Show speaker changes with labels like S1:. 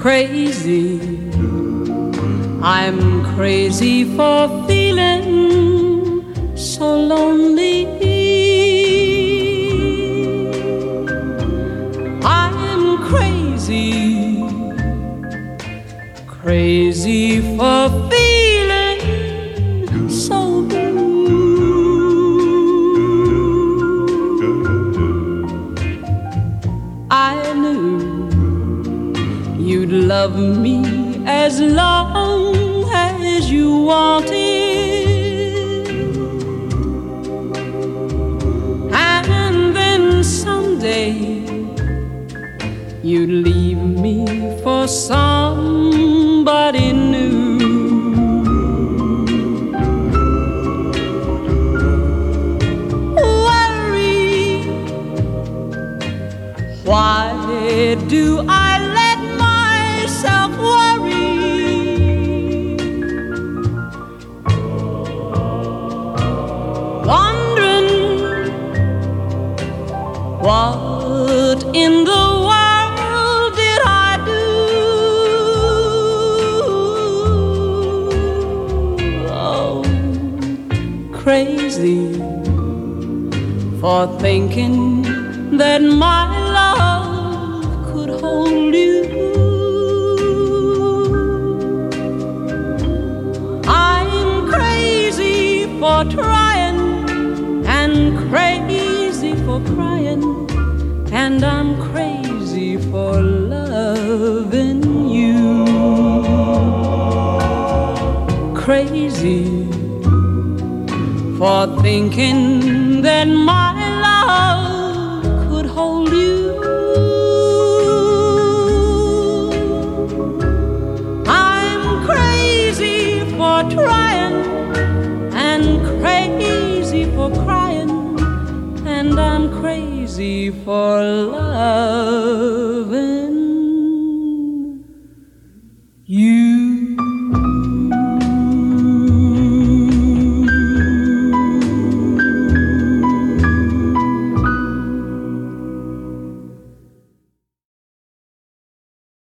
S1: crazy. I'm crazy for feeling so lonely. I'm crazy, crazy for feeling so blue. I knew you'd love me as long as you wanted, and then someday you'd leave me for somebody new. Worry, why do I let myself worry? Wondering what in the world did I do? Oh, crazy for thinking that my love could hold you. I'm crazy for trying and crazy for crying, and I'm crazy for loving you. Crazy for thinking that my love could hold you. I'm crazy for trying and crazy for crying, and I'm crazy for loving